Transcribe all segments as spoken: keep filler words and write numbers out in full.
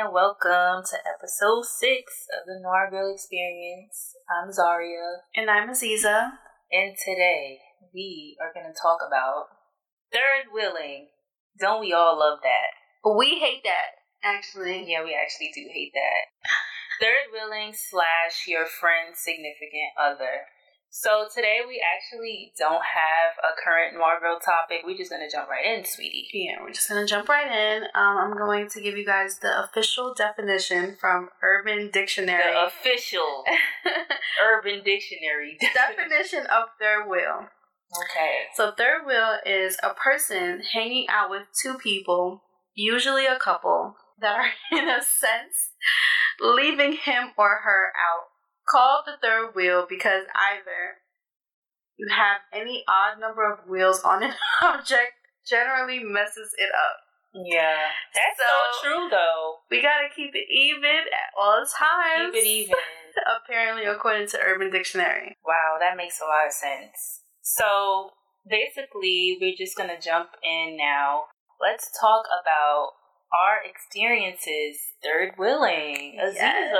and welcome to episode six of the Noir Girl Experience. I'm Zaria. And I'm Aziza. And today, we are going to talk about third wheeling. Don't we all love that? But we hate that, actually. Yeah, we actually do hate that. Third wheeling slash your friend's significant other. So today we actually don't have a current Noir Girl topic. We're just going to jump right in, sweetie. Yeah, we're just going to jump right in. Um, I'm going to give you guys the official definition from Urban Dictionary. The official Urban Dictionary definition of third wheel. Okay. So third wheel is a person hanging out with two people, usually a couple, that are in a sense leaving him or her out. Called the third wheel because either you have any odd number of wheels on an object generally messes it up. Yeah. That's so, so true, though. We gotta keep it even at all times. Keep it even. Apparently, according to Urban Dictionary. Wow, that makes a lot of sense. So, basically, we're just gonna jump in now. Let's talk about our experiences third wheeling. Aziza. Yes.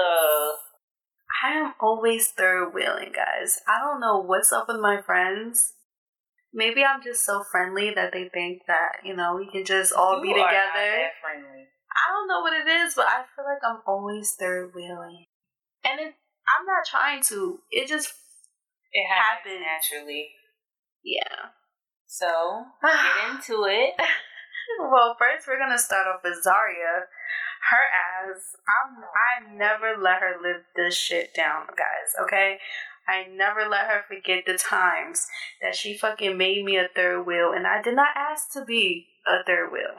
I am always third wheeling, guys. I don't know what's up with my friends. Maybe I'm just so friendly that they think that, you know, we can just all you be together. Are not that friendly. I don't know what it is, but I feel like I'm always third wheeling. And it, I'm not trying to. It just it happens, happens naturally. Yeah. So, get into it. Well, first we're going to start off with Zaria. Her ass, I'm, I never let her live this shit down, guys, okay? I never let her forget the times that she fucking made me a third wheel, and I did not ask to be a third wheel.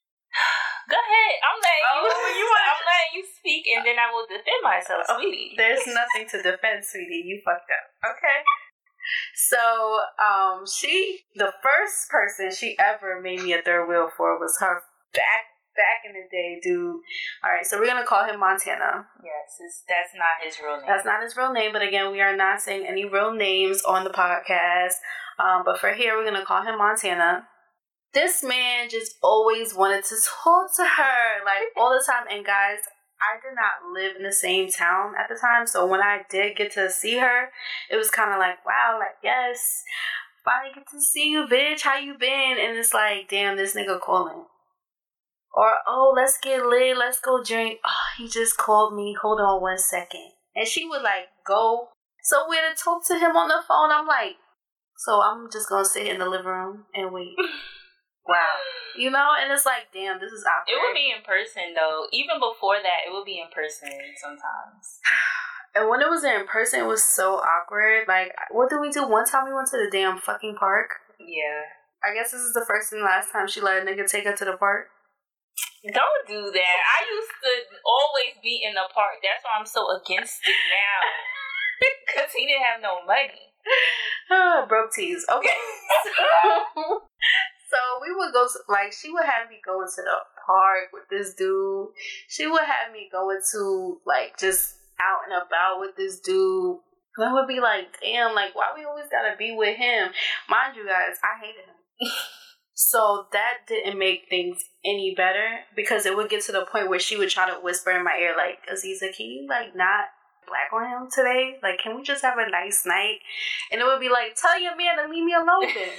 Go ahead. I'm letting oh, you, you I'm letting you speak, and then I will defend myself, sweetie. There's nothing to defend, sweetie. You fucked up, okay? So, um, she, the first person she ever made me a third wheel for was her back Back in the day, dude. Alright, so we're going to call him Montana. Yes, it's, that's not his real name. That's not his real name, but again, we are not saying any real names on the podcast. Um, but for here, we're going to call him Montana. This man just always wanted to talk to her, like, all the time. And guys, I did not live in the same town at the time, so when I did get to see her, it was kind of like, wow, like, yes, finally get to see you, bitch. How you been? And it's like, damn, this nigga calling. Or, oh, let's get lit, let's go drink. Oh, he just called me. Hold on one second. And she would, like, go somewhere to talk to him on the phone. I'm like, so I'm just going to sit in the living room and wait. Wow. You know? And it's like, damn, this is awkward. It would be in person, though. Even before that, it would be in person sometimes. And when it was in person, it was so awkward. Like, what did we do? One time we went to the damn fucking park. Yeah. I guess this is the first and last time she let a nigga take her to the park. Don't do that. I used to always be in the park. That's why I'm so against it now. Because he didn't have no money. Oh, broke tease. Okay. so, so we would go, to, like, she would have me going to the park with this dude. She would have me going to, like, just out and about with this dude. And I would be like, damn, like, why we always gotta be with him? Mind you guys, I hated him. So that didn't make things any better because it would get to the point where she would try to whisper in my ear, like, Aziza, can you, like, not black on him today? Like, can we just have a nice night? And it would be like, tell your man to leave me alone then.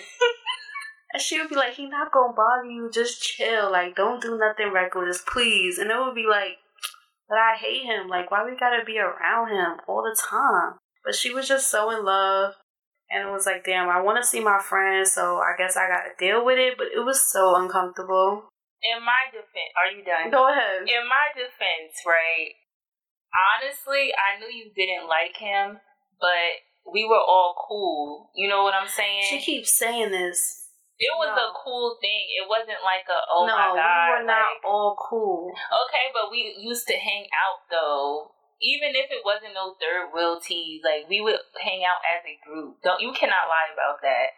And she would be like, he not gonna bother you, just chill. Like, don't do nothing reckless, please. And it would be like, but I hate him. Like, why we gotta be around him all the time? But she was just so in love. And it was like, damn, I want to see my friends, so I guess I got to deal with it. But it was so uncomfortable. In my defense, are you done? Go ahead. In my defense, right, honestly, I knew you didn't like him, but we were all cool. You know what I'm saying? She keeps saying this. It was no. a cool thing. It wasn't like a, oh no, my God. No, we were not like, all cool. Okay, but we used to hang out, though. Even if it wasn't no third wheel tease, like, we would hang out as a group. Don't you cannot lie about that.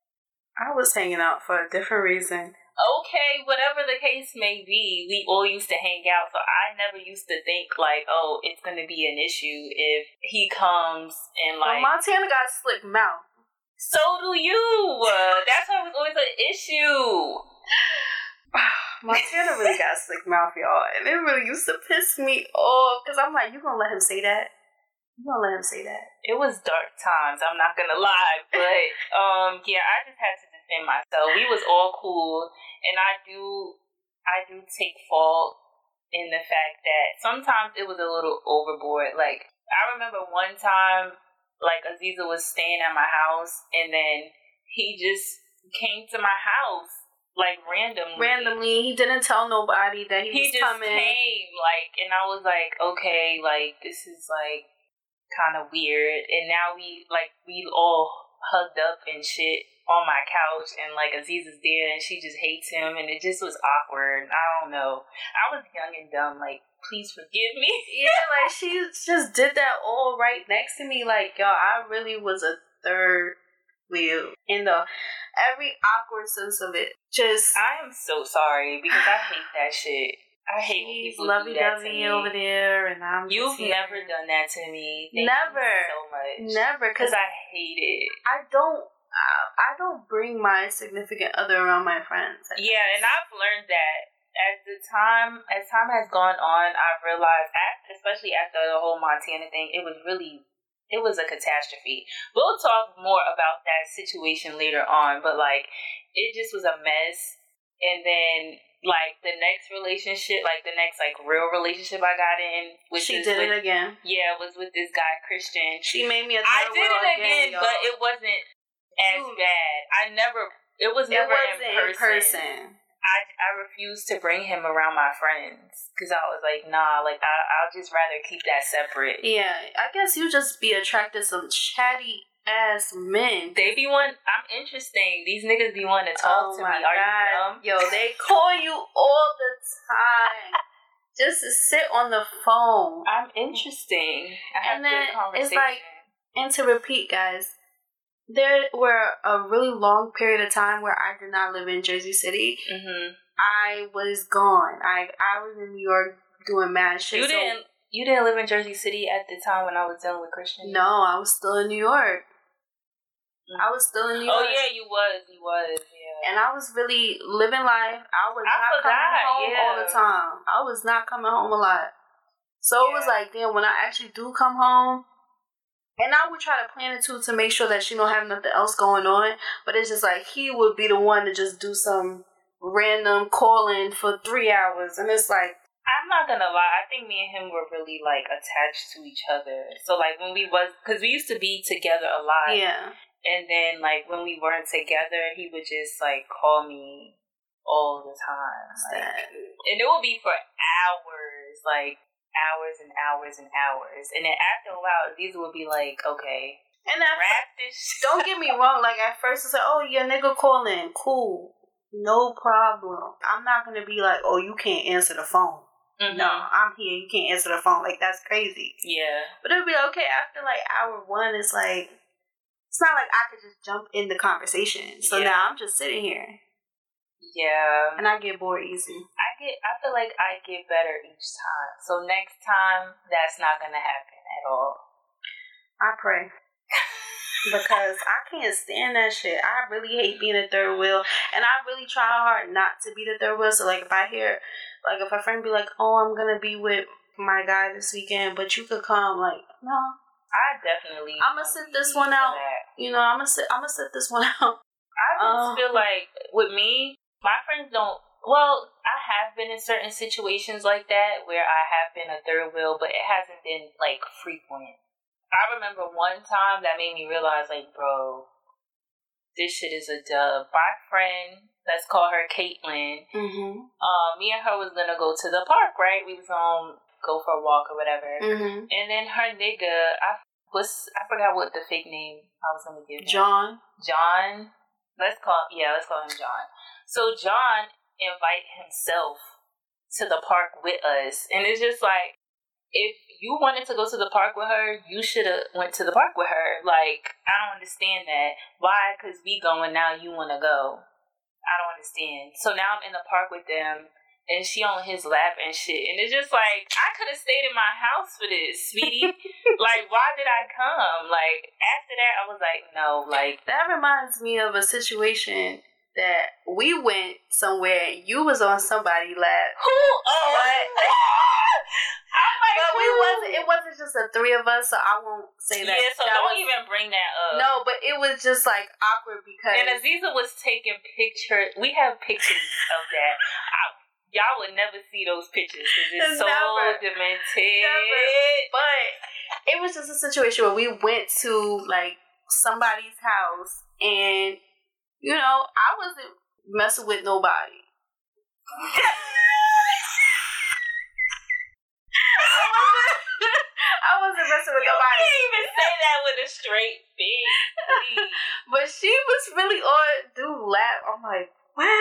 I was hanging out for a different reason. Okay, whatever the case may be, we all used to hang out. So I never used to think, like, oh, it's going to be an issue if he comes and, like... Well, Montana got a slick mouth. So do you. Uh, that's why it was always an issue. Montana really got a slick mouth, y'all. And it really used to piss me off. Because I'm like, you gonna let him say that? You gonna let him say that? It was dark times, I'm not gonna lie. But, um, yeah, I just had to defend myself. We was all cool. And I do, I do take fault in the fact that sometimes it was a little overboard. Like, I remember one time, like, Aziza was staying at my house, and then he just came to my house, like, randomly. Randomly. He didn't tell nobody that he, he was just coming. came, like, and I was like, okay, like, this is, like, kind of weird. And now we, like, we all hugged up and shit on my couch, and, like, Aziza's there, and she just hates him, and it just was awkward. I don't know. I was young and dumb, like, please forgive me. Yeah, like, she just did that all right next to me. Like, y'all, I really was a third wheel in the every awkward sense of it. Just, I am so sorry, because I hate that shit. I hate when she's people do that to lovey-dovey me. over there, and I'm You've just here. never done that to me. Thank Never. you so much. Never, Because because I hate it. I don't, uh, I don't bring my significant other around my friends. Yeah, and I've learned that as the time, as time has gone on, I've realized, especially after the whole Montana thing, it was really, it was a catastrophe. We'll talk more about that situation later on, but, like, it just was a mess. And then, like, the next relationship, like, the next, like, real relationship I got in, which she is did with, it again. Yeah, was with this guy, Christian. She made me a third I did wheel it again, y'all. but it wasn't as Dude. bad. I never, it was It never wasn't in in person. person. I, I refused to bring him around my friends, because I was like, nah, like, I, I'll just rather keep that separate. Yeah, I guess you just be attracted to some chatty ass men. They be one, I'm interesting. These niggas be wanting to talk Oh to my me. Are God. you dumb? Yo, they call you all the time just to sit on the phone. I'm interesting. I have And then good conversation. it's like, and to repeat, guys, there were a really long period of time where I did not live in Jersey City. Mm-hmm. I was gone. I I was in New York doing mad shit. You so- didn't, you didn't live in Jersey City at the time when I was dealing with Christian? No, I was still in New York. I was still in New Oh, York. yeah, you was. You was, yeah. And I was really living life. I was I not forgot, coming home yeah. all the time. I was not coming home a lot. So it was Yeah. like, then when I actually do come home, and I would try to plan it too to make sure that she don't have nothing else going on. But it's just like, he would be the one to just do some random calling for three hours. And it's like, I'm not gonna lie, I think me and him were really, like, attached to each other. So, like, when we was, because we used to be together a lot. yeah. And then, like, when we weren't together, he would just, like, call me all the time. Like, and it would be for hours, like, hours and hours and hours. And then after a while, these would be like, okay, And I, wrap this shit. don't get me wrong, like at first it's like, oh, your nigga calling, cool, no problem. I'm not gonna be like, oh, you can't answer the phone. Mm-hmm. No, I'm here, you can't answer the phone. Like, that's crazy. Yeah. But it'll be like, okay, after like hour one, it's like, it's not like I could just jump in the conversation. So Yeah. now I'm just sitting here Yeah. and I get bored easy. I get, I feel like I get better each time. So next time, that's not gonna happen at all. I pray. Because I can't stand that shit. I really hate being a third wheel. And I really try hard not to be the third wheel. So, like, if I hear, like, if a friend be like, oh, I'm going to be with my guy this weekend, but you could come, like, no. I definitely. I'm going to sit this one out. You know, I'm going to sit, I'm going to sit this one out. I just Um, feel like, with me, my friends don't, well, I have been in certain situations like that where I have been a third wheel, but it hasn't been, like, frequent. I remember one time that made me realize, like, bro, this shit is a dub. My friend, let's call her Caitlin, Mm-hmm. um, me and her was gonna go to the park, right? We was gonna go for a walk or whatever. Mm-hmm. And then her nigga, I was, I forgot what the fake name I was gonna give him. John. John. Let's call, yeah, let's call him John. So John invited himself to the park with us. And it's just like, if you wanted to go to the park with her, you should have went to the park with her. Like, I don't understand that. Why? Because we going now, you want to go. I don't understand. So now I'm in the park with them, and she on his lap and shit. And it's just like, I could have stayed in my house for this, sweetie. Like, why did I come? Like, after that, I was like, no, like. That reminds me of a situation that we went somewhere and you was on somebody's lap. Who? Oh, but, I'm like, but we wasn't. It wasn't just the three of us, so I won't say that. Yeah, so that don't was, even bring that up. No, but it was just like awkward because. And Aziza was taking pictures. We have pictures of that. I, y'all would never see those pictures because it's so Never. demented. Never. But it was just a situation where we went to like somebody's house and. You know, I wasn't messing with nobody. I wasn't, I wasn't messing with you nobody. You can't even say that with a straight face. But she was really on dude lap. I'm like,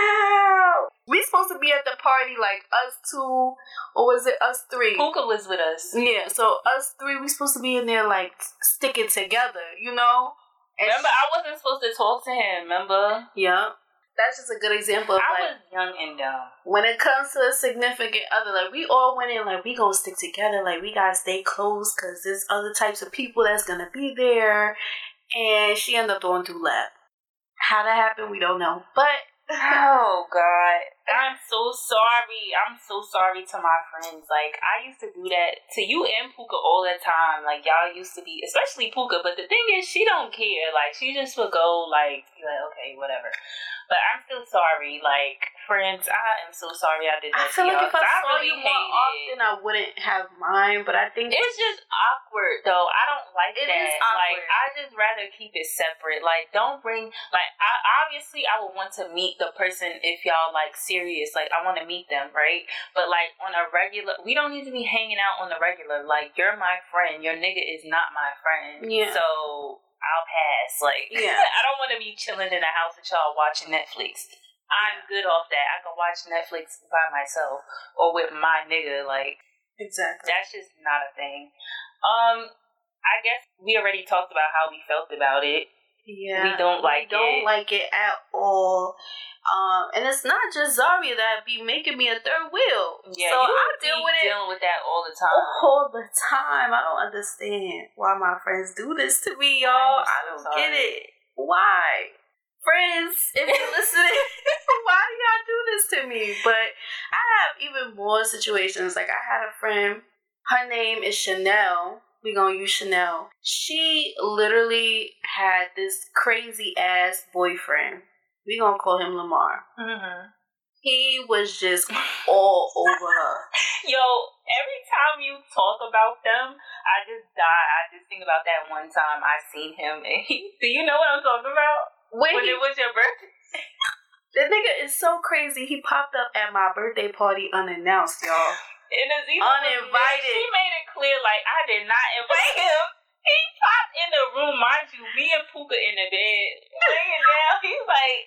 wow. We supposed to be at the party like us two, or was it us three? Puka was with us. Yeah, so us three, we supposed to be in there like sticking together, you know? And remember, I wasn't supposed to talk to him, remember? Yeah. That's just a good example of I like, was young and dumb. When it comes to a significant other, like we all went in like we gonna stick together, like we gotta stay close because there's other types of people that's gonna be there. And she ended up going through lap. How that happened, we don't know. But oh God, I'm so sorry. I'm so sorry to my friends. Like I used to do that to you and Puka all the time. Like y'all used to be, especially Puka. But the thing is, she don't care. Like she just would go like, be like, okay, whatever. But I'm still sorry. Like friends, I am so sorry I did that. I feel to like y'all, if I, I saw really you more often, it. I wouldn't have mine. But I think it's just awkward though. I don't like it that. Is awkward. Like I just rather keep it separate. Like don't bring like I obviously I would want to meet the person if y'all like serious. Like I want to meet them, right? But like on a regular, we don't need to be hanging out on the regular. Like you're my friend. Your nigga is not my friend. Yeah. So I'll pass. Like yeah. I don't want to be chilling in a house with y'all watching Netflix. I'm good off that. I can watch Netflix by myself or with my nigga. Like, exactly. That's just not a thing. Um, I guess we already talked about how we felt about it. Yeah, we don't like we don't it. like it at all. Um, and it's not just Zaria that be making me a third wheel. Yeah, so you I deal with it dealing with that all the time. All the time. I don't understand why my friends do this to me, y'all. So I don't sorry. get it. Why? Friends, if you're listening, why do y'all do this to me? But I have even more situations. Like I had a friend, her name is Chanel. We gonna use Chanel. She literally had this crazy ass boyfriend. We gonna call him Lamar. Mm-hmm. He was just all over her. Yo, every time you talk about them, I just die. I just think about that one time I seen him. And he, do you know what I'm talking about? When, when he, it was your birthday? The nigga is so crazy. He popped up at my birthday party unannounced, y'all. And Aziza uninvited. She made it clear, like, I did not invite him. He popped in the room, mind you, me and Puka in the bed, laying down. He's like...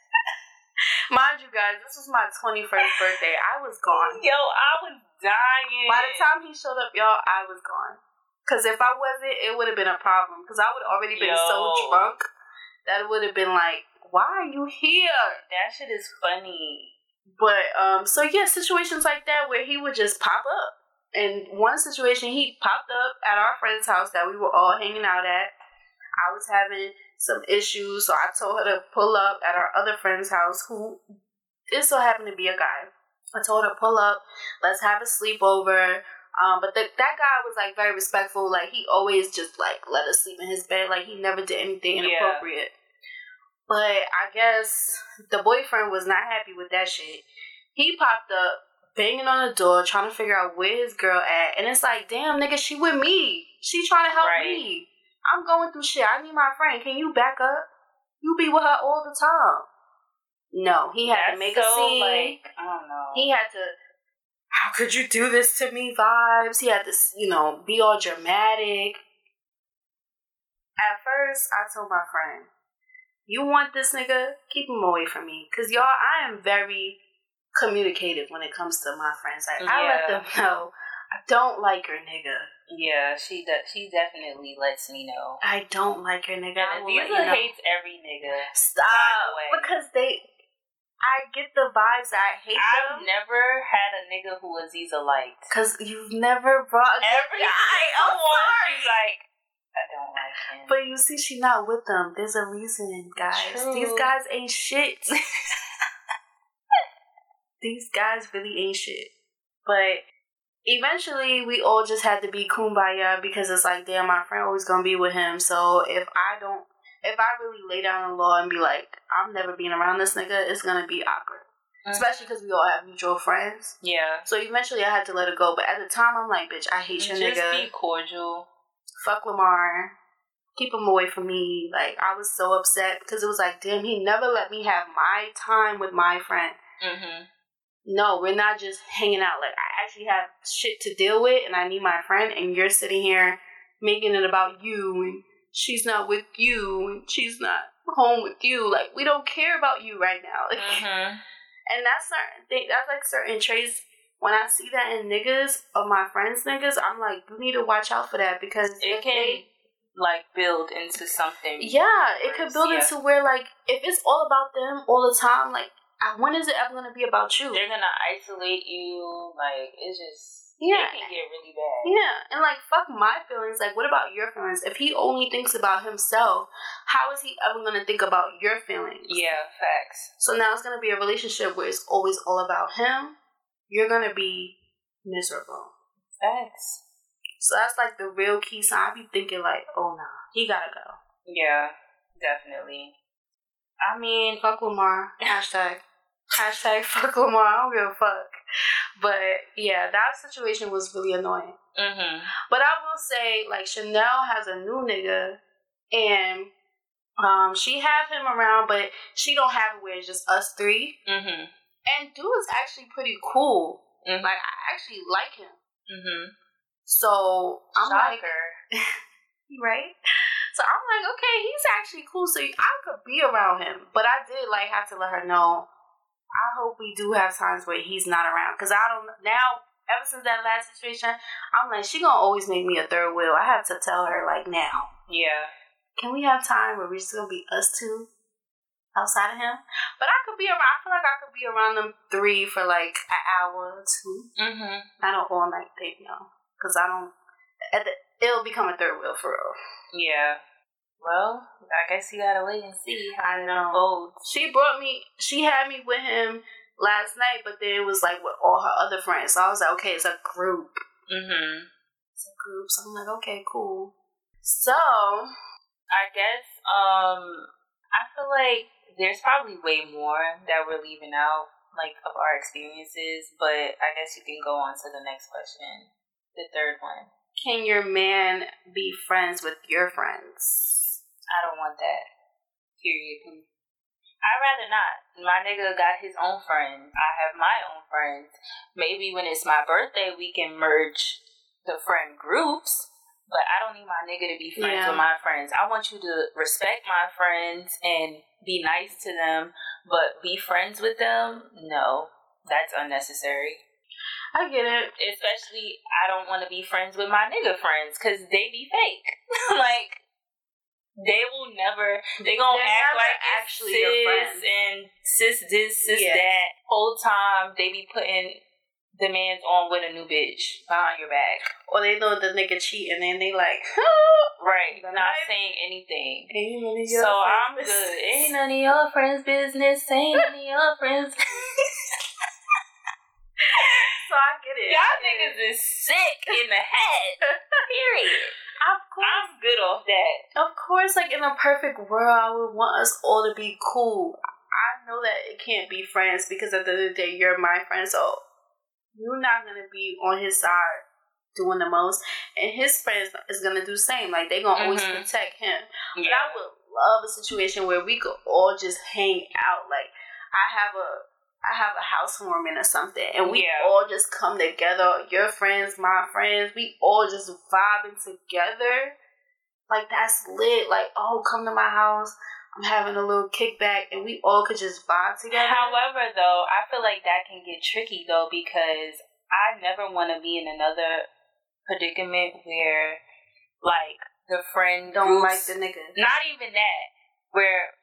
Mind you guys, this was my twenty-first birthday. I was gone. Yo, I was dying. By the time he showed up, y'all, I was gone. Because if I wasn't, it would have been a problem. Because I would have already been Yo. so drunk that it would have been like, why are you here? That shit is funny. But, um, so yeah, situations like that where he would just pop up. And one situation, he popped up at our friend's house that we were all hanging out at. I was having some issues, so I told her to pull up at our other friend's house, who it so happened to be a guy. I told her, pull up, let's have a sleepover. Um, but the, that guy was like very respectful. Like he always just like let us sleep in his bed. Like he never did anything inappropriate. Yeah. But I guess the boyfriend was not happy with that shit. He popped up, banging on the door, trying to figure out where his girl at. And it's like, damn, nigga, she with me. She trying to help right. me. I'm going through shit. I need my friend. Can you back up? You be with her all the time. No, he had That's to make so, a scene. Like, I don't know. He had to, how could you do this to me vibes. He had to, you know, be all dramatic. At first, I told my friend, you want this nigga? Keep him away from me. Because, y'all, I am very communicative when it comes to my friends. Like, yeah. I let them know, I don't like your nigga. Yeah, she does. She definitely lets me know. I don't like your nigga. And Aziza hates every nigga. Stop. Because they, I get the vibes that I hate I've them. never had a nigga who Aziza liked. Because you've never brought every guy. Oh, one, she's like, I don't like him. But you see, she not with them. There's a reason, guys. True. These guys ain't shit. These guys really ain't shit. But eventually, we all just had to be kumbaya because it's like, damn, my friend always gonna be with him. So if I don't, if I really lay down the law and be like, I'm never being around this nigga, it's gonna be awkward. Mm-hmm. Especially because we all have mutual friends. Yeah. So eventually, I had to let it go. But at the time, I'm like, bitch, I hate your just nigga. Just be cordial. Fuck Lamar. Keep him away from me. Like, I was so upset because it was like, damn, he never let me have my time with my friend. Mm-hmm. No, we're not just hanging out. Like, I actually have shit to deal with, and I need my friend, and you're sitting here making it about you, and she's not with you, and she's not home with you. Like, we don't care about you right now. Like, mm-hmm. And that's certain thing. That's like certain traits. When I see that in niggas, of my friends' niggas, I'm like, you need to watch out for that because it can they, like build into something. Yeah, it could build yeah. into where like if it's all about them all the time, like when is it ever gonna be about you? They're gonna isolate you. Like it's just yeah, it can get really bad. Yeah, and like fuck my feelings. Like what about your feelings? If he only thinks about himself, how is he ever gonna think about your feelings? Yeah, facts. So now it's gonna be a relationship where it's always all about him. You're gonna be miserable. Facts. So that's like the real key sign. I be thinking like, oh nah, he gotta go. Yeah, definitely. I mean, fuck Lamar. Hashtag. Hashtag fuck Lamar. I don't give a fuck. But yeah, that situation was really annoying. Mm-hmm. But I will say, like, Chanel has a new nigga, and um, she have him around, but she don't have it where it's just us three. Mm-hmm. And dude is actually pretty cool. Mm-hmm. Like, I actually like him. Mm-hmm. So I'm Shocker. like, right? So I'm like, okay, he's actually cool. So I could be around him, but I did like have to let her know. I hope we do have times where he's not around, because I don't now. Ever since that last situation, I'm like, she gonna always make me a third wheel. I have to tell her like now. Yeah. Can we have time where we're just gonna be us two outside of him? But I could be around. I feel like I could be around them three for like an hour or two. Mm-hmm. I don't all night thing though, because I don't. At the, it'll become a third wheel for real. Yeah. Well, I guess you gotta wait and see how I know. it unfolds. She brought me. She had me with him last night, but then it was like with all her other friends. So I was like, okay, it's a group. Mm-hmm. It's a group. So I'm like, okay, cool. So I guess um I feel like there's probably way more that we're leaving out, like of our experiences, but I guess you can go on to the next question. The third one. Can your man be friends with your friends? I don't want that. Period. I'd rather not. My nigga got his own friends. I have my own friends. Maybe when it's my birthday, we can merge the friend groups, but I don't need my nigga to be friends yeah. with my friends. I want you to respect my friends and be nice to them, but be friends with them? No, that's unnecessary. I get it. Especially, I don't want to be friends with my nigga friends because they be fake. Like, they will never, they gonna They're act never like actually sis your friend. and sis this, sis Yeah. that. Whole time, they be putting demands on with a new bitch behind your back. Or they know the nigga cheating and they like, right, not right. saying anything. Ain't none of your so friends I'm business. good. Ain't none of your friends' business. Ain't none of your friends. So I get it. Y'all niggas is sick in the head. Period. Of course. I'm good off that. Of course, like in a perfect world, I would want us all to be cool. I know that it can't be friends because at the end of the day, you're my friend, so you're not gonna be on his side doing the most, and his friends is gonna do the same. Like they gonna mm-hmm. always protect him. Yeah. But I would love a situation where we could all just hang out. Like I have a. I have a housewarming or something, and we yeah. all just come together. Your friends, my friends, we all just vibing together. Like that's lit. Like, oh, come to my house. I'm having a little kickback, and we all could just vibe together. However, though, I feel like that can get tricky though, because I never want to be in another predicament where, like, the friend don't groups, like the nigga. Not even that. Where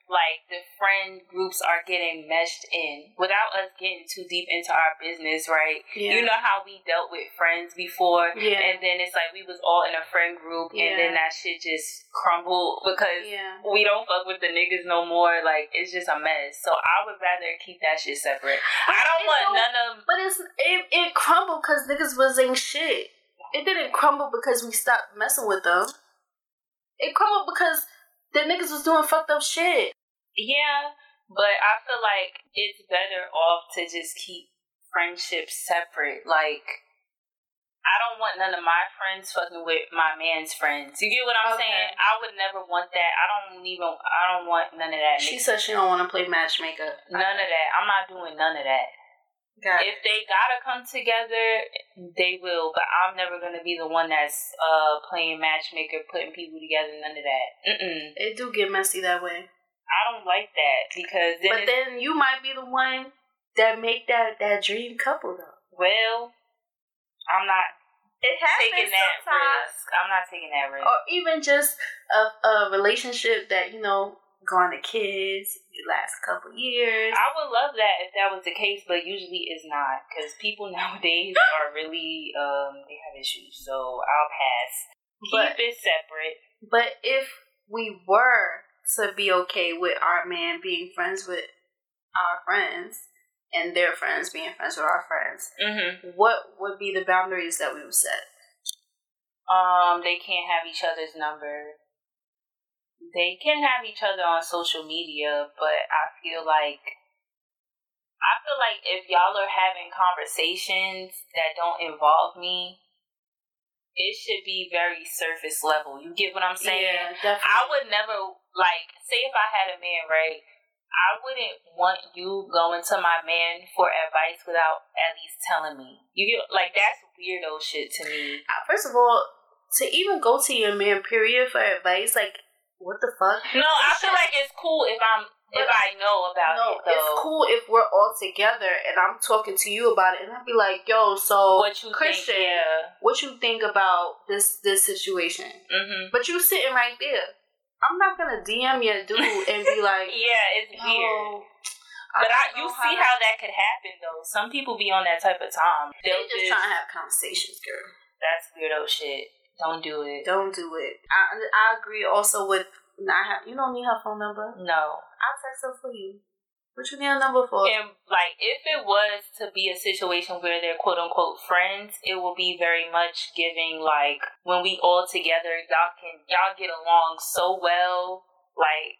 like the friend groups are getting meshed in without us getting too deep into our business, right? Yeah. You know how we dealt with friends before, yeah. and then it's like we was all in a friend group, yeah. and then that shit just crumbled because yeah. we don't fuck with the niggas no more. Like it's just a mess. So I would rather keep that shit separate. But I don't want so, none of. But it's it it crumbled because niggas wasn't shit. It didn't crumble because we stopped messing with them. It crumbled because the niggas was doing fucked up shit. Yeah, but I feel like it's better off to just keep friendships separate. Like, I don't want none of my friends fucking with my man's friends. You get what I'm okay. saying? I would never want that. I don't even, I don't want none of that. She said she don't want to play matchmaker. None of that. I'm not doing none of that. Got if they gotta come together, they will. But I'm never gonna be the one that's uh playing matchmaker, putting people together. None of that. Mm-mm. It do get messy that way. I don't like that because then. But then you might be the one that make that that dream couple though. Well, I'm not. It happens taking that sometimes. risk. I'm not taking that risk. Or even just a a relationship that you know going to kids the last couple years. I would love that if that was the case, but usually it's not because people nowadays are really um they have issues. So I'll pass. Keep but, it separate. But if we were to be okay with our man being friends with our friends and their friends being friends with our friends, mm-hmm. what would be the boundaries that we would set? Um, they can't have each other's number. They can have each other on social media, but I feel like I feel like if y'all are having conversations that don't involve me, it should be very surface level. You get what I'm saying? Yeah, definitely. I would never, like, say if I had a man, right? I wouldn't want you going to my man for advice without at least telling me. You get, like, that's weirdo shit to me. First of all, to even go to your man, period, for advice, like, what the fuck? No, I feel like it's cool if I'm if I know about no, it. No, it's cool if we're all together and I'm talking to you about it, and I'll be like, "Yo, so what you Christian, think, yeah. what you think about this this situation?" Mm-hmm. But you sitting right there. I'm not gonna D M your dude and be like, "Yeah, it's weird." But I, I you see how, how that could happen though. Some people be on that type of time. They're just, just trying to have conversations, girl. That's weirdo shit. Don't do it. Don't do it. I I agree also with not have, you don't need her phone number. No. I'll text her for you. What you need a number for? And like if it was to be a situation where they're quote unquote friends, it will be very much giving like when we all together, y'all can y'all get along so well, like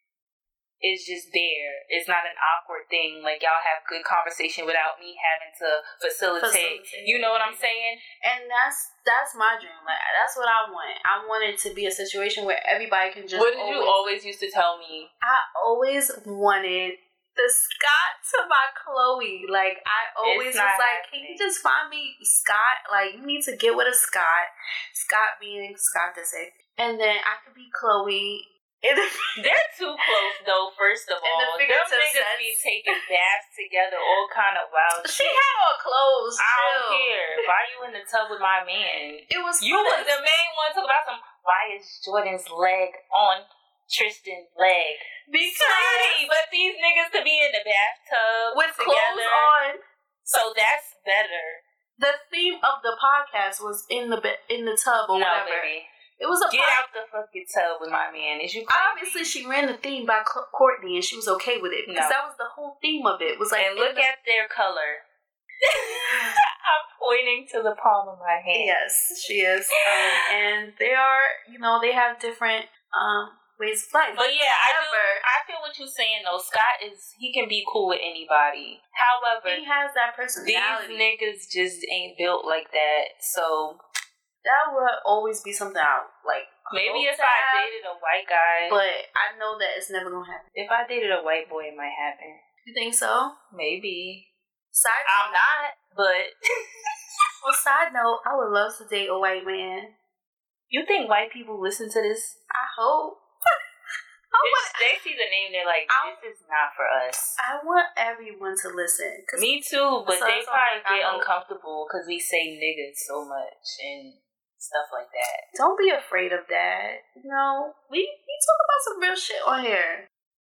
it's just there. It's not an awkward thing. Like y'all have good conversation without me having to facilitate. facilitate. You know what I'm saying? And that's that's my dream. Like that's what I want. I want it to be a situation where everybody can just. What did always, you always used to tell me? I always wanted the Scott to my Chloe. Like I always was like, happening. Can you just find me Scott? Like you need to get with a Scott. Scott being Scott to say, and then I could be Chloe. They're too close though. First of all, them niggas sense. be taking baths together, all kind of wild she shit. She had on clothes. I don't care. Why you in the tub with my man? It was you was the main one talking about some. Why is Jordan's leg on Tristan's leg? Because Sweetie, but these niggas could be in the bathtub with together. Clothes on. So that's better. The theme of the podcast was in the in the tub or no, whatever. Baby. It was a get pod- out the fucking tub with my man. Is you crazy? Obviously she ran the theme by Courtney and she was okay with it because no. that was the whole theme of it. it was like and look the- at their color. I'm pointing to the palm of my hand. Yes, she is. Um, and they are, you know, they have different um, ways of life. But yeah, However, I do. I feel what you're saying though. Scott is he can be cool with anybody. However, he has that personality. These niggas just ain't built like that. So. That would always be something I like. Maybe if I have, dated a white guy. But I know that it's never going to happen. If I dated a white boy, it might happen. You think so? Maybe. Side I'm note, not, but... Well, side note, I would love to date a white man. You think white people listen to this? I hope. I want, they see the name, they're like, this is not for us. I want everyone to listen. Me too, but so they probably like, get uncomfortable because we say niggas so much and... stuff like that. Don't be afraid of that. You know, we, we talk about some real shit on here.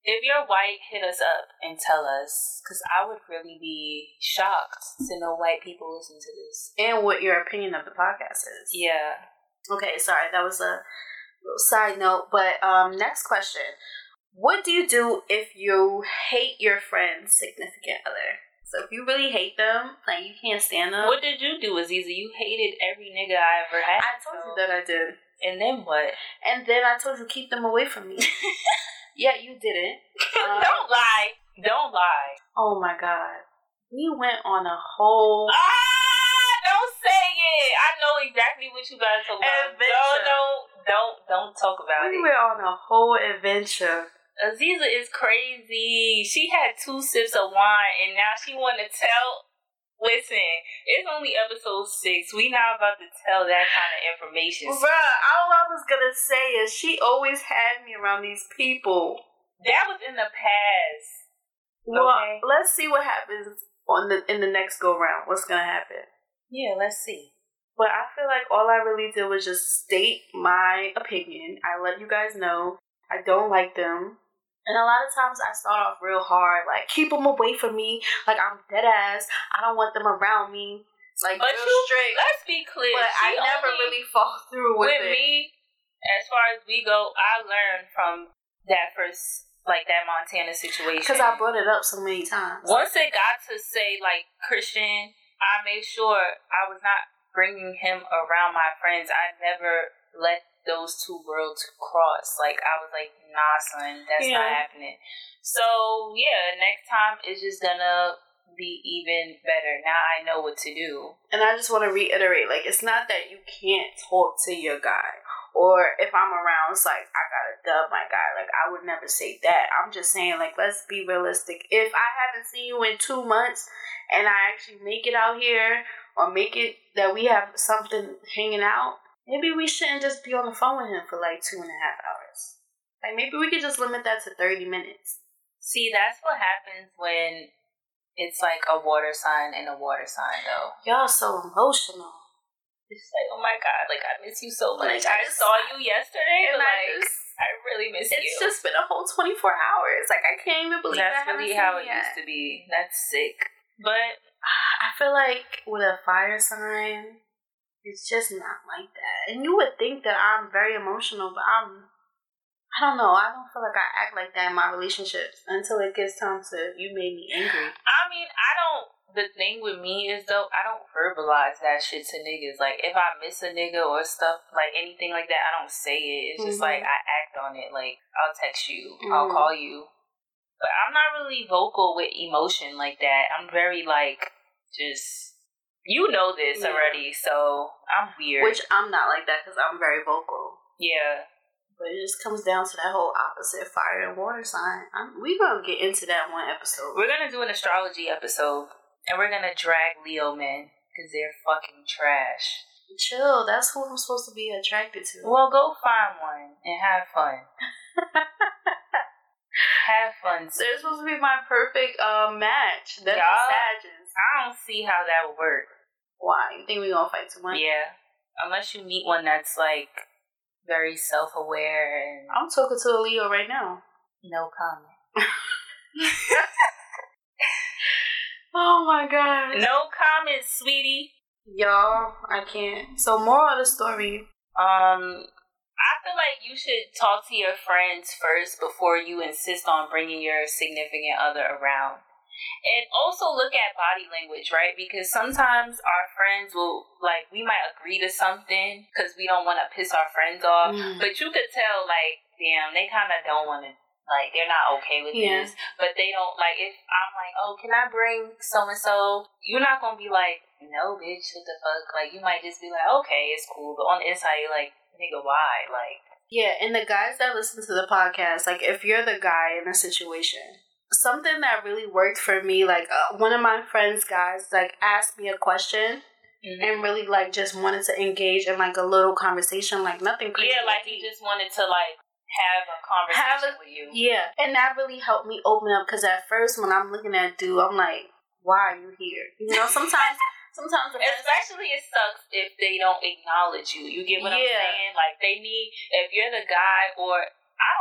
If you're white, hit us up and tell us, because I would really be shocked to know white people listen to this. And what your opinion of the podcast is. Yeah. Okay, sorry, that was a little side note. But um, next question. What do you do if you hate your friend's significant other? So if you really hate them, like you can't stand them. What did you do, Aziza? You hated every nigga I ever had. I told so. you that I did. And then what? And then I told you keep them away from me. Yeah, you didn't. Um, Don't lie. Don't lie. Oh my God. We went on a whole... Ah! Don't say it. I know exactly what you guys talk about. Adventure. No, no. Don't, don't talk about we it. We went on a whole adventure. Aziza is crazy. She had two sips of wine and now she want to tell... Listen, it's only episode six. We not about to tell that kind of information. Bruh, all I was gonna say is she always had me around these people. That was in the past. Well, okay. Let's see what happens on the in the next go round. What's gonna happen? Yeah, let's see. But I feel like all I really did was just state my opinion. I let you guys know I don't like them. And a lot of times I start off real hard, like, keep them away from me. Like, I'm dead ass. I don't want them around me. Like, but real you, strict. Let's be clear. But I never really fall through with, with it. With me, as far as we go, I learned from that first, like, that Montana situation. Because I brought it up so many times. Once it got to say, like, Christian, I made sure I was not bringing him around my friends. I never let those two worlds cross. Like, I was like, nah, son, that's yeah. not happening. So, yeah, next time it's just gonna be even better. Now I know what to do. And I just want to reiterate, like, it's not that you can't talk to your guy. Or if I'm around, it's like, I gotta dub my guy. Like, I would never say that. I'm just saying, like, let's be realistic. If I haven't seen you in two months and I actually make it out here or make it that we have something hanging out, maybe we shouldn't just be on the phone with him for like two and a half hours. Like, maybe we could just limit that to thirty minutes. See, that's what happens when it's like a water sign and a water sign, though. Y'all so emotional. It's like, oh my God, like, I miss you so much. Like, I, I saw you yesterday, and like, I, just, I really miss it's you. It's just been a whole twenty-four hours. Like, I can't even believe that's I really haven't how it yet. used to be. That's sick. But I feel like with a fire sign, it's just not like that. And you would think that I'm very emotional, but I'm, I don't know. I don't feel like I act like that in my relationships until it gets time to, you made me angry. I mean, I don't, the thing with me is, though, I don't verbalize that shit to niggas. Like, if I miss a nigga or stuff, like, anything like that, I don't say it. It's just mm-hmm. like, I act on it. Like, I'll text you. Mm-hmm. I'll call you. But I'm not really vocal with emotion like that. I'm very, like, just... You know this yeah. already, so I'm weird. Which I'm not like that because I'm very vocal. Yeah. But it just comes down to that whole opposite fire and water sign. I'm, we're going to get into that one episode. We're going to do an astrology episode, and we're going to drag Leo men because they're fucking trash. Chill, that's who I'm supposed to be attracted to. Well, go find one and have fun. Have fun. They're supposed to be my perfect uh, match. That's the Sagittarius. I don't see how that would work. Why? You think we're gonna fight too much? Yeah. Unless you meet one that's like very self aware and I'm talking to a Leo right now. No comment. Oh my God. No comment, sweetie. Y'all, I can't. So moral of the story. Um I feel like you should talk to your friends first before you insist on bringing your significant other around. And also look at body language, right? Because sometimes our friends will, like, we might agree to something because we don't want to piss our friends off. Mm. But you could tell, like, damn, they kind of don't want to, like, they're not okay with yeah. this. But they don't, like, if I'm like, oh, can I bring so-and-so? You're not going to be like, no, bitch, what the fuck? Like, you might just be like, okay, it's cool. But on the inside, you're like, nigga, why? Like, yeah, and the guys that listen to the podcast, like, if you're the guy in a situation... Something that really worked for me, like, uh, one of my friends' guys, like, asked me a question mm-hmm. and really, like, just wanted to engage in, like, a little conversation, like, nothing crazy. Yeah, like, he just wanted to, like, have a conversation have a, with you. Yeah, and that really helped me open up, because at first, when I'm looking at dude, I'm like, why are you here? You know, sometimes... Sometimes, especially it sucks if they don't acknowledge you. You get what yeah. I'm saying? Like, they need, if you're the guy, or I don't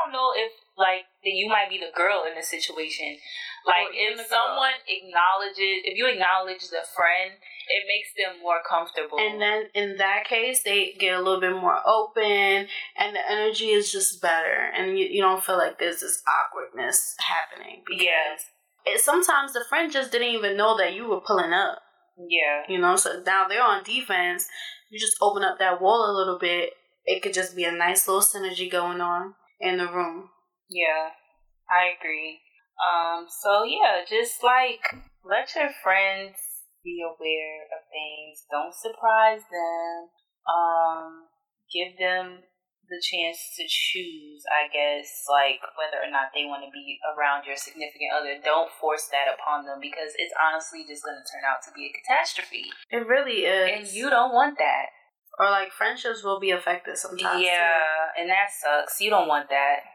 don't know if, like, that you might be the girl in the situation. Like, if someone acknowledges, if you acknowledge the friend, it makes them more comfortable. And then in that case, they get a little bit more open, and the energy is just better. And you, you don't feel like there's this awkwardness happening. Because yeah. it, sometimes the friend just didn't even know that you were pulling up. Yeah. You know, so now they're on defense. You just open up that wall a little bit. It could just be a nice little synergy going on in the room. Yeah, I agree. Um, so yeah, just like let your friends be aware of things. Don't surprise them. Um, give them the chance to choose, I guess, like whether or not they want to be around your significant other. Don't force that upon them because it's honestly just going to turn out to be a catastrophe. It really is. And you don't want that. Or like friendships will be affected sometimes. Yeah, too. And that sucks. You don't want that.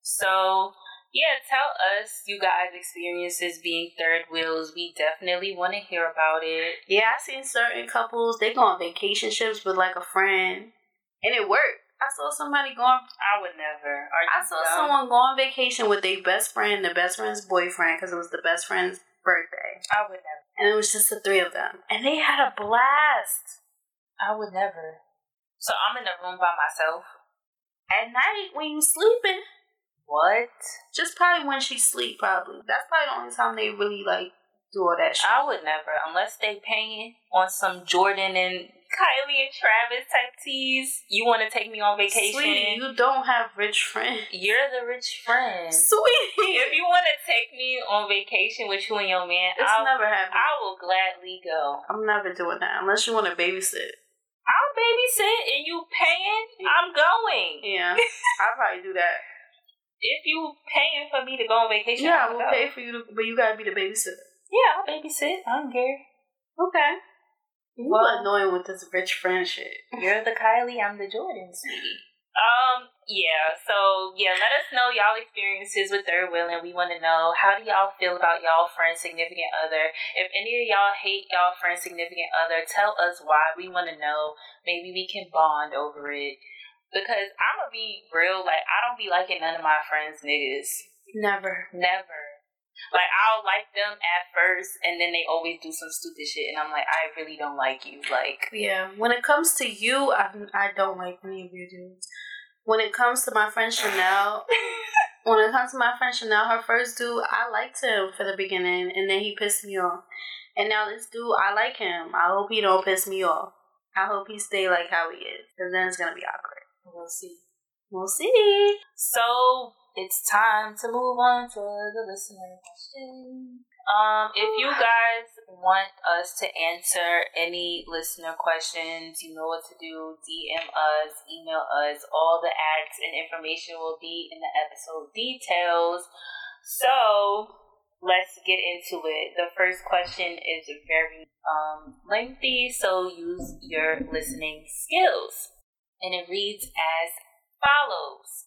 So yeah, tell us you guys' experiences being third wheels. We definitely want to hear about it. Yeah, I've seen certain couples, they go on vacation trips with like a friend, and it worked. I saw somebody going. I would never. I saw dumb? someone go on vacation with their best friend, the best friend's boyfriend, because it was the best friend's birthday. I would never. And it was just the three of them. And they had a blast. I would never. So I'm in a room by myself. At night when you sleeping. What? Just probably when she sleep, probably. That's probably the only time they really, like, do all that shit. I would never. Unless they paying on some Jordan and Kylie and Travis type teas. You want to take me on vacation? Sweetie, you don't have rich friends. You're the rich friend. Sweetie. If you want to take me on vacation with you and your man, it's I'll, never happening. I will gladly go. I'm never doing that. Unless you want to babysit. I'll babysit and you paying, yeah. I'm going. Yeah. I'll probably do that. If you paying for me to go on vacation, yeah, I will pay for you to, but you gotta be the babysitter. Yeah, I'll babysit. I don't care. Okay. You well, are annoying with this rich friend shit. You're the Kylie, I'm the Jordan, sweetie. Um, yeah, so, yeah, let us know y'all experiences with third wheeling. We want to know, how do y'all feel about y'all friend's significant other? If any of y'all hate y'all friend's significant other, tell us why. We want to know. Maybe we can bond over it. Because I'm going to be real, like, I don't be liking none of my friends' niggas. Never. Never. Like, I'll like them at first, and then they always do some stupid shit, and I'm like, I really don't like you. Like, yeah, when it comes to you, I, I don't like any of your dudes. When it comes to my friend Chanel, when it comes to my friend Chanel, her first dude, I liked him for the beginning, and then he pissed me off. And now this dude, I like him. I hope he don't piss me off. I hope he stay like how he is, because then it's going to be awkward. We'll see. We'll see. So, it's time to move on to the listener question. Um, if you guys want us to answer any listener questions, you know what to do. D M us, email us. All the ads and information will be in the episode details. So, let's get into it. The first question is very um, lengthy, so use your listening skills. And it reads as follows.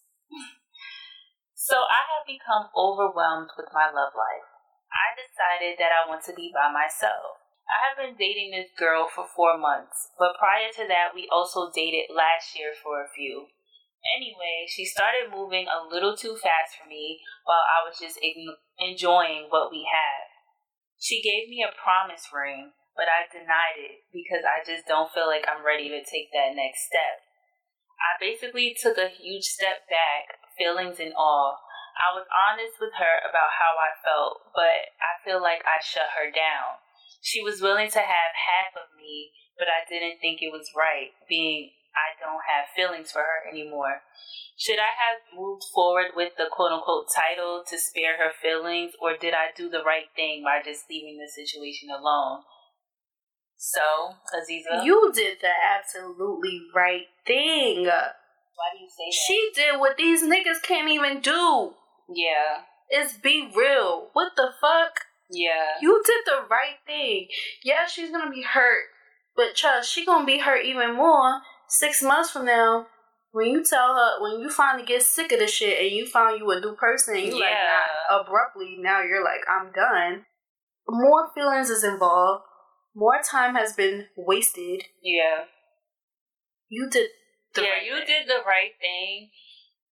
So I have become overwhelmed with my love life. I decided that I want to be by myself. I have been dating this girl for four months, but prior to that, we also dated last year for a few. Anyway, she started moving a little too fast for me while I was just ign- enjoying what we had. She gave me a promise ring, but I denied it because I just don't feel like I'm ready to take that next step. I basically took a huge step back, feelings and all. I was honest with her about how I felt, but I feel like I shut her down. She was willing to have half of me, but I didn't think it was right, being I don't have feelings for her anymore. Should I have moved forward with the quote-unquote title to spare her feelings, or did I do the right thing by just leaving the situation alone? So, Aziza, you did the absolutely right thing. Why do you say that? She did what these niggas can't even do. Yeah. It's be real. What the fuck? Yeah. You did the right thing. Yeah, she's gonna be hurt. But trust, she gonna be hurt even more six months from now when you tell her, when you finally get sick of the shit and you find you a new person and you yeah. like, not abruptly, now you're like, I'm done. More feelings is involved. More time has been wasted. Yeah. You did the yeah, right you thing. did the right thing.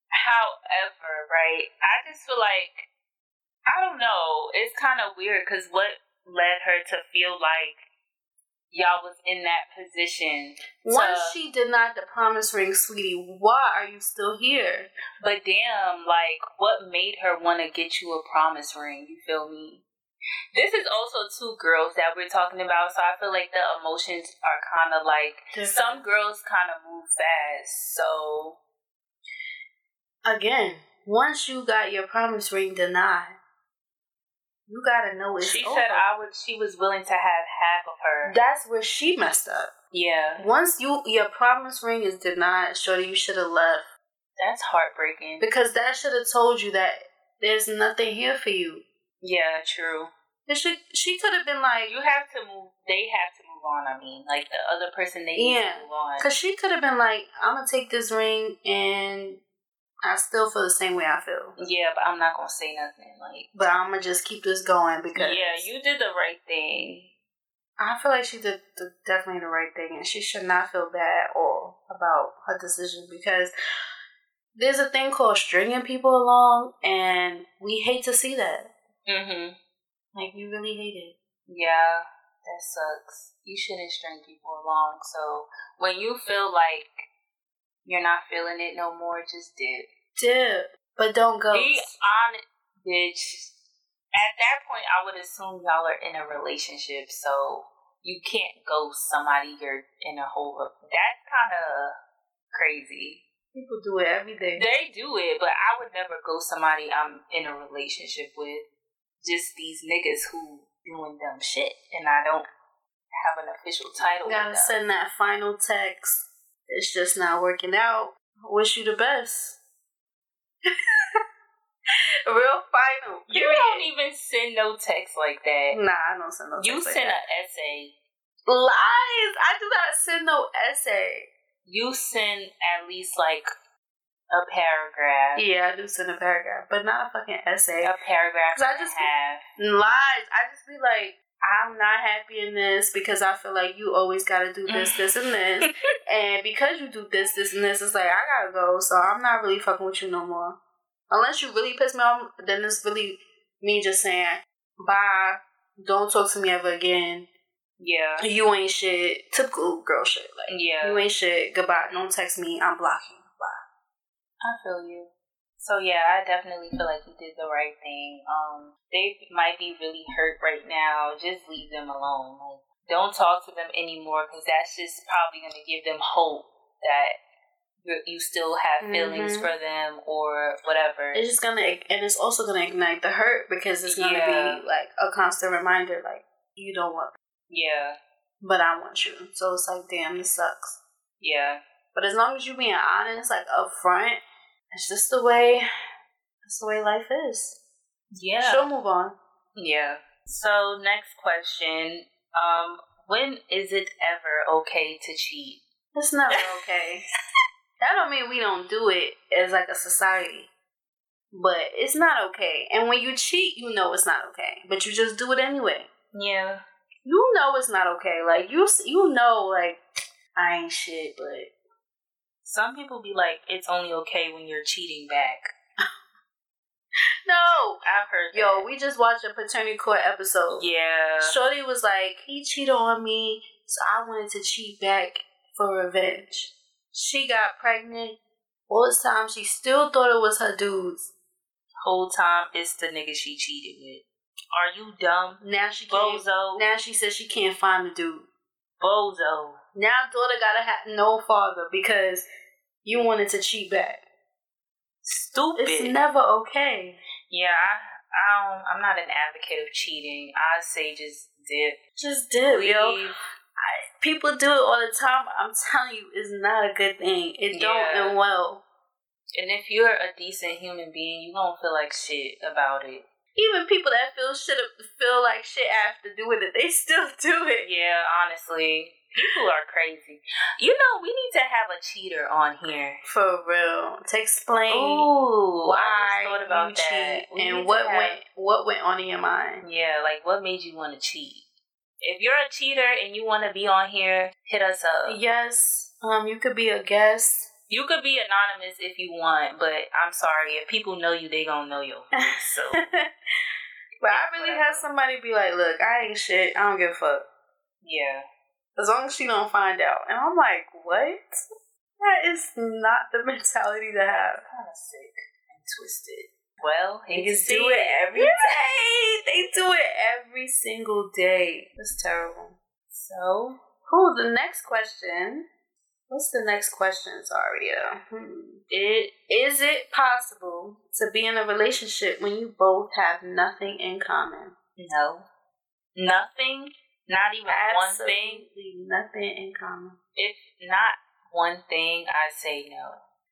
However, right, I just feel like, I don't know, it's kind of weird because what led her to feel like y'all was in that position. Once to, she denied the promise ring, sweetie, why are you still here? But damn, like, what made her want to get you a promise ring? You feel me? This is also two girls that we're talking about, so I feel like the emotions are kind of like, Different. Some girls kind of move fast, so... Again, once you got your promise ring denied, you gotta know it's She over. said I was. She was willing to have half of her. That's where she messed up. Yeah. Once you your promise ring is denied, shorty, you should have left. That's heartbreaking. Because that should have told you that there's nothing here for you. Yeah, true. It should, she could have been like... You have to move... They have to move on, I mean. Like, the other person, they need yeah. to move on. Because she could have been like, I'm going to take this ring and I still feel the same way I feel. Yeah, but I'm not going to say nothing. Like, But I'm going to just keep this going because... Yeah, you did the right thing. I feel like she did the, definitely the right thing. And she should not feel bad or about her decision because... There's a thing called stringing people along, and we hate to see that. Mm-hmm. Like, you really hate it. Yeah, that sucks. You shouldn't string people along. So, when you feel like you're not feeling it no more, just dip. Dip. But don't go. Be honest, bitch. At that point, I would assume y'all are in a relationship, so you can't ghost somebody you're in a whole... That's kind of crazy. People do it every day. They do it, but I would never go somebody I'm in a relationship with. Just these niggas who doing dumb shit, and I don't have an official title. Gotta send that final text. It's just not working out. I wish you the best. Real final. You period. Don't even send no text like that. Nah, I don't send no text You like send that. an essay. Lies! I do not send no essay. You send at least like a paragraph. Yeah, I do send a paragraph, but not a fucking essay. A paragraph. Cause I just have lies. I just be like, I'm not happy in this because I feel like you always gotta do this, this, and this, and because you do this, this, and this, it's like I gotta go. So I'm not really fucking with you no more. Unless you really piss me off, then it's really me just saying bye. Don't talk to me ever again. Yeah. You ain't shit. Typical girl shit. Like, yeah. You ain't shit. Goodbye. Don't text me. I'm blocking. Bye. I feel you. So, yeah, I definitely feel like you did the right thing. Um, they might be really hurt right now. Just leave them alone. Like, don't talk to them anymore because that's just probably going to give them hope that you still have feelings mm-hmm. for them or whatever. It's just going to, and it's also going to ignite the hurt because it's going to yeah. be like a constant reminder, like, you don't want Yeah. But I want you. So it's like, damn, this sucks. Yeah. But as long as you being honest, like upfront, it's just the way, that's the way life is. Yeah. She'll move on. Yeah. So next question. Um, when is it ever okay to cheat? It's never okay. That don't mean we don't do it as like a society. But it's not okay. And when you cheat, you know it's not okay. But you just do it anyway. Yeah. You know it's not okay. Like, you you know, like, I ain't shit, but... Some people be like, it's only okay when you're cheating back. No! I've heard that. Yo, we just watched a paternity court episode. Yeah. Shorty was like, he cheated on me, so I wanted to cheat back for revenge. She got pregnant. All this time, she still thought it was her dudes. Whole time, it's the nigga she cheated with. Are you dumb? Now she can't. Bozo. Now she says she can't find the dude. Bozo. Now daughter gotta have no father because you wanted to cheat back. Stupid. It's never okay. Yeah, I, I don't, I'm not an advocate of cheating. I say just dip. Just dip, Leave. yo. I, people do it all the time. I'm telling you, it's not a good thing. It don't yeah. end well. And if you're a decent human being, you don't feel like shit about it. Even people that feel shit feel like shit after doing it, they still do it. Yeah, honestly. People are crazy. You know, we need to have a cheater on here. For real. To explain Ooh, why I thought about you that. cheat and what have... went what went on in your mind. Yeah, like what made you want to cheat? If you're a cheater and you want to be on here, hit us up. Yes. Um, you could be a guest. You could be anonymous if you want, but I'm sorry, if people know you, they gonna know your face. So, but I really had somebody be like, "Look, I ain't shit. I don't give a fuck." Yeah. As long as she don't find out, and I'm like, what? That is not the mentality to have. Kind of sick and twisted. Well, niggas do it every day. They do it every single day. That's terrible. So, who? The next question. What's the next question, Zaria? Hmm. It, is it possible to be in a relationship when you both have nothing in common? No. Nothing? Not even Absolutely one thing? Nothing in common. If not one thing, I say no.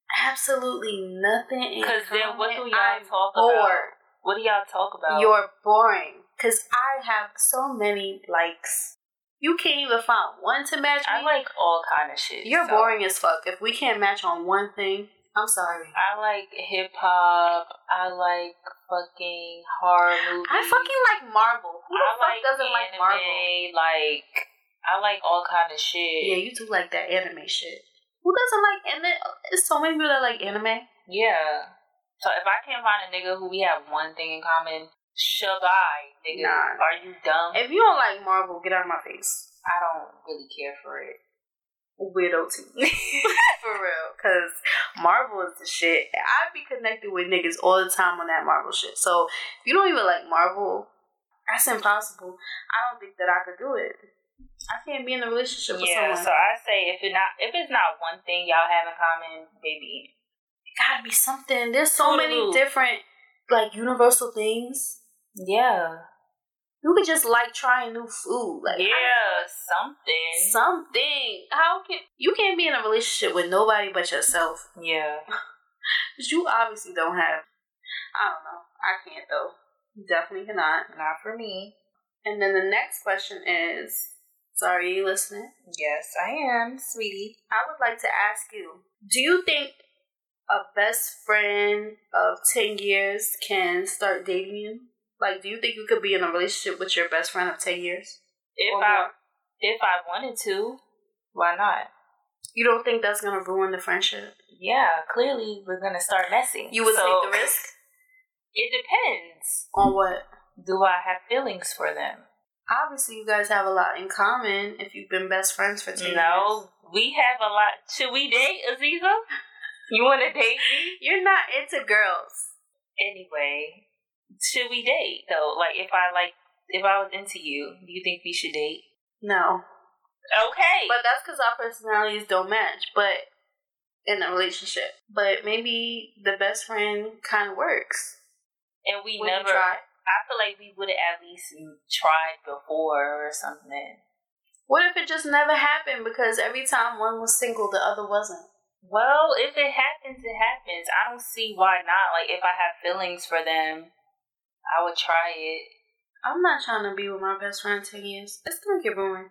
Absolutely nothing in common. Because then what do y'all I'm talk bored. about? What do y'all talk about? You're boring. Because I have so many likes. You can't even find one to match me. I like all kind of shit. You're so. boring as fuck. If we can't match on one thing, I'm sorry. I like hip hop. I like fucking horror movies. I fucking like Marvel. Who the I fuck like doesn't anime, like Marvel? Like, I like all kind of shit. Yeah, you do like that anime shit. Who doesn't like anime? There's so many people that like anime. Yeah. So if I can't find a nigga who we have one thing in common, shabai, nigga. Nah. Are you dumb? If you don't like Marvel, get out of my face. I don't really care for it. Weirdo to me. For real. Because Marvel is the shit. I be connected with niggas all the time on that Marvel shit. So if you don't even like Marvel, that's impossible. I don't think that I could do it. I can't be in a relationship with yeah, someone. so I say if it not if it's not one thing y'all have in common, baby, it gotta be something. There's so Total. many different like universal things. Yeah. You could just like trying new food. Like yeah, something. Something. How can you can't be in a relationship with nobody but yourself? Yeah. Because you obviously don't have. I don't know. I can't though. Definitely cannot. Not for me. And then the next question is, sorry, are you listening? Yes, I am, sweetie. I would like to ask you, do you think a best friend of ten years can start dating you? Like, do you think you could be in a relationship with your best friend of ten years? If I if I wanted to, why not? You don't think that's going to ruin the friendship? Yeah, clearly we're going to start messing. You would so, take the risk? It depends. On what? Do I have feelings for them? Obviously, you guys have a lot in common if you've been best friends for ten years. No, we have a lot. Should we date, Aziza? You want to date me? You're not into girls. Anyway, should we date, though? Like, if I, like, if I was into you, do you think we should date? No. Okay. But that's because our personalities don't match, but in a relationship. But maybe the best friend kind of works. And we Would never... you try? I feel like we would have at least tried before or something. What if it just never happened because every time one was single, the other wasn't? Well, if it happens, it happens. I don't see why not. Like, if I have feelings for them, I would try it. I'm not trying to be with my best friend ten years. It's going to get ruined.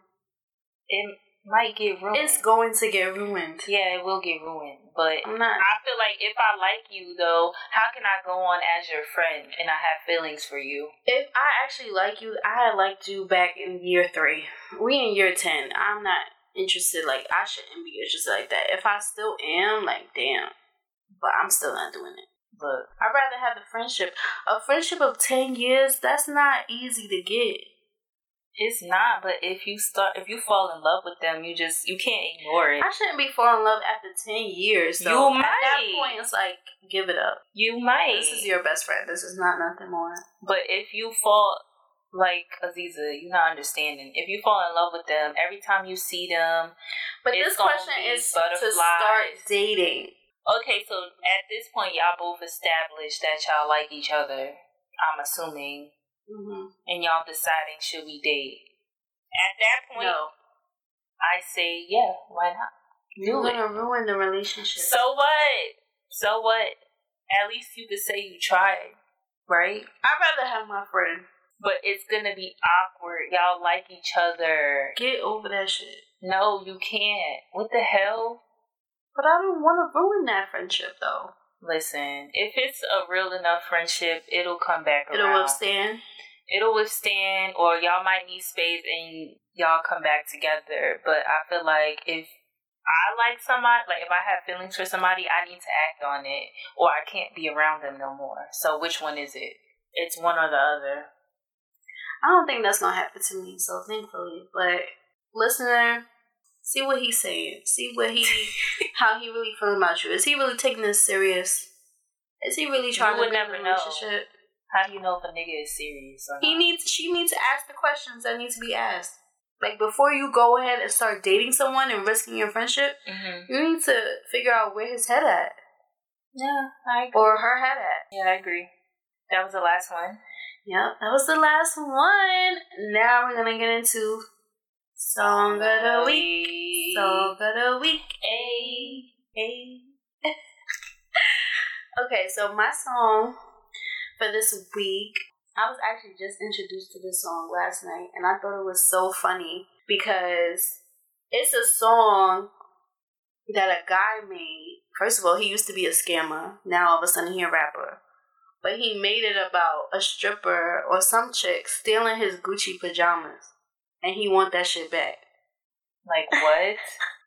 It might get ruined. It's going to get ruined. Yeah, it will get ruined. But I'm not. I feel like if I like you, though, how can I go on as your friend and I have feelings for you? If I actually like you, I had liked you back in year three. We in year ten. I'm not interested. Like, I shouldn't be interested like that. If I still am, like, damn. But I'm still not doing it. But I'd rather have the friendship. A friendship of ten years, that's not easy to get. It's not, but if you start, if you fall in love with them, you just, you can't ignore it. I shouldn't be falling in love after ten years, though. You might. At that point, it's like, give it up. You might. This is your best friend. This is not nothing more. But if you fall, like, Aziza, you're not understanding. If you fall in love with them, every time you see them, but it's this question is to start dating. Okay, so at this point, y'all both established that y'all like each other, I'm assuming. Mm-hmm. And y'all deciding, should we date? At that point, no. I say, yeah, why not? You're gonna ruin the relationship. So what? So what? At least you could say you tried, right? I'd rather have my friend. But it's gonna be awkward. Y'all like each other. Get over that shit. No, you can't. What the hell? But I don't want to ruin that friendship, though. Listen, if it's a real enough friendship, it'll come back around. It'll withstand? It'll withstand, or y'all might need space and y'all come back together. But I feel like if I like somebody, like if I have feelings for somebody, I need to act on it, or I can't be around them no more. So which one is it? It's one or the other. I don't think that's gonna happen to me, so thankfully. But listener, see what he's saying. See what he, how he really feeling about you. Is he really taking this serious? Is he really trying you to would never know. Relationship? How do you know if a nigga is serious? Or he not? needs. She needs to ask the questions that need to be asked. Like, before you go ahead and start dating someone and risking your friendship, mm-hmm. you need to figure out where his head at. Yeah, I agree. Or her head at. Yeah, I agree. That was the last one. Yep, that was the last one. Now we're going to get into Song of the Week. Song of the Week. Hey, hey. Okay, so my song for this week, I was actually just introduced to this song last night, and I thought it was so funny because it's a song that a guy made. First of all, he used to be a scammer. Now all of a sudden he's a rapper. But he made it about a stripper or some chick stealing his Gucci pajamas, and he want that shit back. Like what?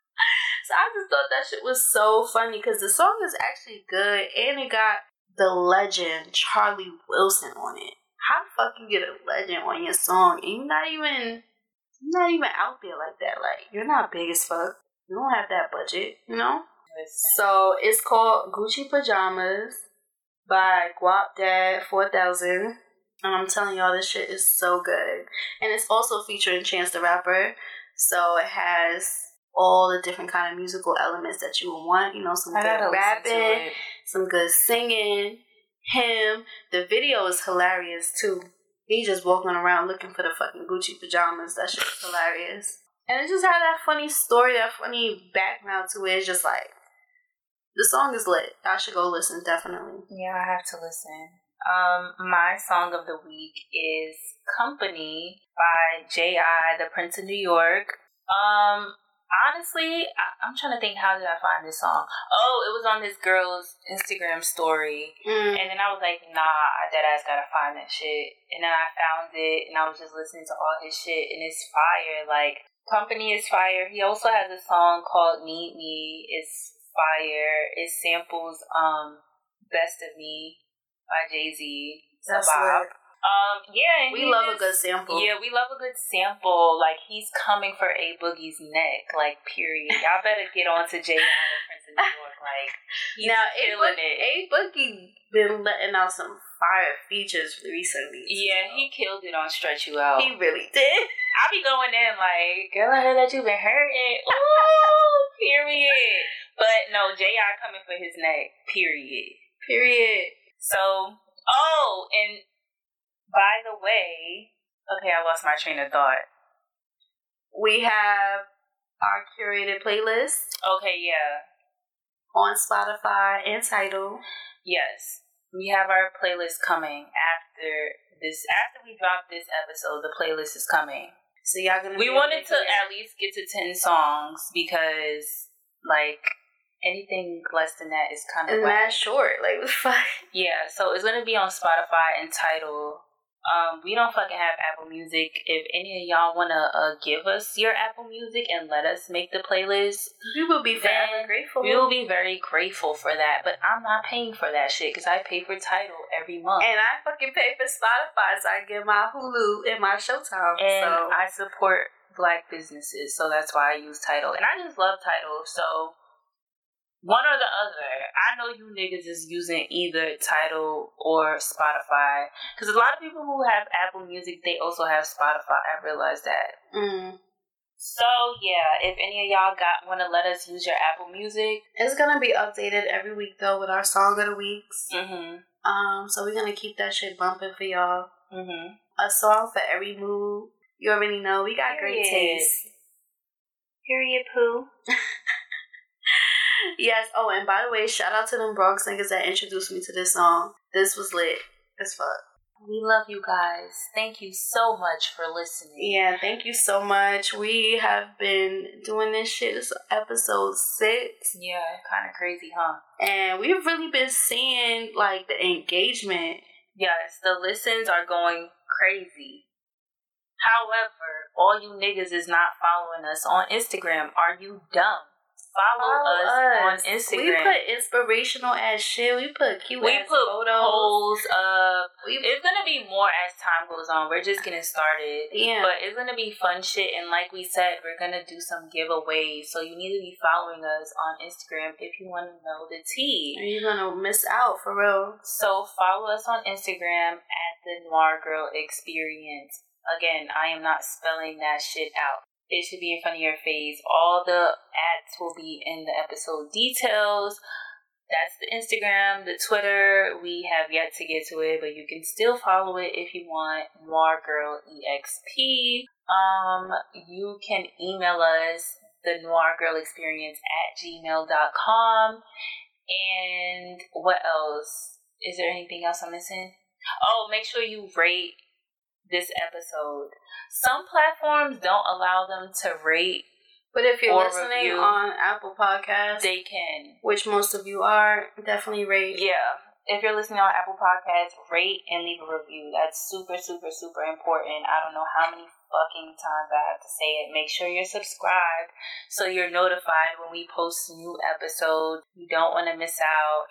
So I just thought that shit was so funny because the song is actually good, and it got the legend Charlie Wilson on it. How the fuck you get a legend on your song and you're not even you're not even out there like that? Like, you're not big as fuck. You don't have that budget, you know? Listen. So it's called Gucci Pajamas by Guap Dad four thousand. And I'm telling y'all, this shit is so good. And it's also featuring Chance the Rapper. So it has all the different kind of musical elements that you would want. You know, some I good rapping, some good singing. Him, the video is hilarious too. He just walking around looking for the fucking Gucci pajamas. That shit is hilarious. And it just had that funny story, that funny background to it. It's just like, the song is lit. I should go listen, definitely. Yeah, I have to listen. Um, my song of the week is Company by J I, the Prince of New York. Um, honestly, I- I'm trying to think, how did I find this song? Oh, it was on this girl's Instagram story. Mm. And then I was like, nah, that ass gotta find that shit. And then I found it, and I was just listening to all his shit, and it's fire. Like, Company is fire. He also has a song called Need Me. It's fire. It samples um Best of Me by Jay-Z. That's right. Um, yeah. We love just, a good sample. Yeah, we love a good sample. Like, he's coming for A Boogie's neck. Like, period. Y'all better get on to J I, the Prince of New York. Like, he's now, killing it. A Boogie been letting out some fire features recently. Yeah, he killed it on Stretch You Out. He really did. I be going in like, girl, I heard that you been hurting. Ooh, period. But no, J I coming for his neck. Period. Period. So, oh, and by the way, okay, I lost my train of thought. We have our curated playlist. Okay, yeah. On Spotify and Tidal. Yes. We have our playlist coming after this. After we drop this episode, the playlist is coming. So y'all gonna. We wanted to at least get to ten songs because, like, anything less than that is kind of. It's mad short. Like, fuck. Yeah, so it's gonna be on Spotify and Tidal. Um, we don't fucking have Apple Music. If any of y'all wanna uh, give us your Apple Music and let us make the playlist, we will be forever grateful. We will be very grateful for that. But I'm not paying for that shit because I pay for Tidal every month, and I fucking pay for Spotify, so I get my Hulu and my Showtime. And so. I support Black businesses, so that's why I use Tidal, and I just love Tidal. So. One or the other. I know you niggas is using either Tidal or Spotify. Because a lot of people who have Apple Music, they also have Spotify. I realized that. Mm. So, yeah, if any of y'all got want to let us use your Apple Music. It's going to be updated every week, though, with our Song of the Weeks. Mm-hmm. Um, so we're going to keep that shit bumping for y'all. Mm-hmm. A song for every mood. You already know. We got Period. Great taste. Period, poo. Yes. Oh, and by the way, shout out to them Bronx niggas that introduced me to this song. This was lit as fuck. We love you guys. Thank you so much for listening. Yeah, thank you so much. We have been doing this shit. This is episode six. Yeah, kind of crazy, huh? And we've really been seeing, like, the engagement. Yes, the listens are going crazy. However, all you niggas is not following us on Instagram. Are you dumb? Follow, Follow us, us on Instagram. We put inspirational ass shit. We put cute we ass put photos. polls up. We, it's gonna be more as time goes on. We're just getting started. Yeah. But it's gonna be fun shit. And like we said, we're gonna do some giveaways. So you need to be following us on Instagram if you want to know the tea. Or you're gonna miss out for real. So follow us on Instagram at the Noir Girl Experience. Again, I am not spelling that shit out. It should be in front of your face. All the ads will be in the episode details. That's the Instagram, the Twitter. We have yet to get to it, but you can still follow it if you want. Noir Girl E X P. Um, you can email us, the Noir Girl Experience at gmail dot com. And what else? Is there anything else I'm missing? Oh, make sure you rate this episode. Some platforms don't allow them to rate, but if you're listening review, on Apple Podcasts, they can, which most of you are, definitely rate. Yeah, if you're listening on Apple Podcasts, rate and leave a review. That's super, super, super important. I don't know how many fucking times I have to say it. Make sure you're subscribed so you're notified when we post new episodes. You don't want to miss out.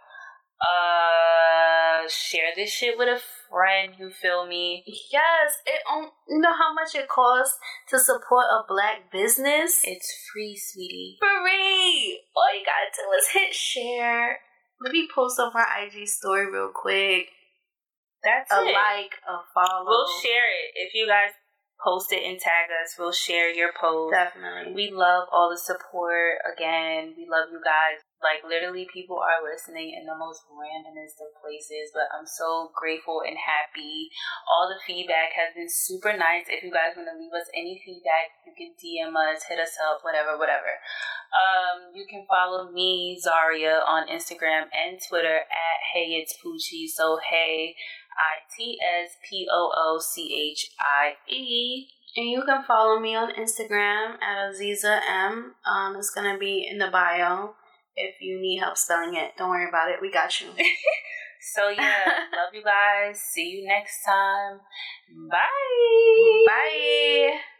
Uh, share this shit with a friend. You feel me? Yes. It. Um, you know how much it costs to support a black business? It's free, sweetie. Free. All you gotta do is hit share. Let me post on my I G story real quick. That's a it. like, a follow. We'll share it if you guys post it and tag us. We'll share your post. Definitely. We love all the support. Again, we love you guys. Like, literally, people are listening in the most randomest of places, but I'm so grateful and happy. All the feedback has been super nice. If you guys want to leave us any feedback, you can D M us, hit us up, whatever, whatever. Um, you can follow me, Zaria, on Instagram and Twitter at Hey It's Poochie. So, hey, I T S P O O C H I E. And you can follow me on Instagram at Aziza M. Um, it's going to be in the bio. If you need help spelling it, don't worry about it. We got you. So, yeah, love you guys. See you next time. Bye. Bye.